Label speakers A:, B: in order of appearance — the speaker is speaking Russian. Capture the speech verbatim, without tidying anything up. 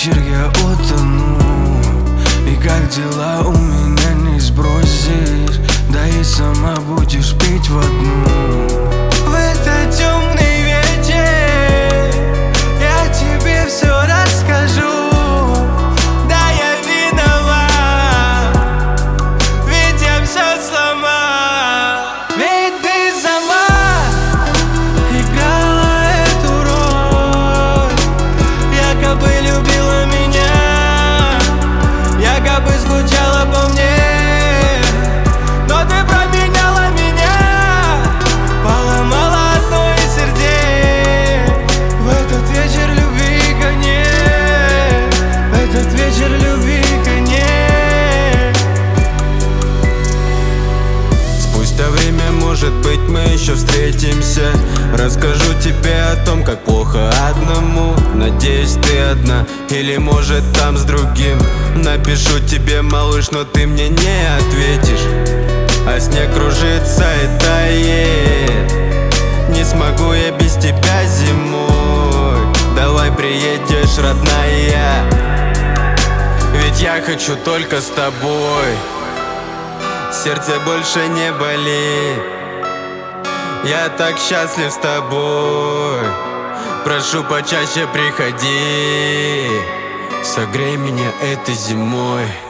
A: вечер я утону, и как дела у меня не сбросишь, да и сама будешь пить в одну. В этот темный вечер я тебе все расскажу. Да, я виноват, ведь я все сломал. Ведь ты сама играла эту роль, якобы любила меня, якобы скучала по мне, но ты променяла меня, поломала одно из сердец. В этот вечер любви конец, в этот вечер любви конец.
B: Спустя время, может быть, мы еще встретимся. Расскажу тебе о том, как плохо одному. Надеюсь, ты одна, или может там с другим. Напишу тебе, малыш, но ты мне не ответишь. А снег кружится и тает, не смогу я без тебя зимой. Давай приедешь, родная, ведь я хочу только с тобой. Сердце больше не болит, я так счастлив с тобой. Прошу, почаще приходи, согрей меня этой зимой.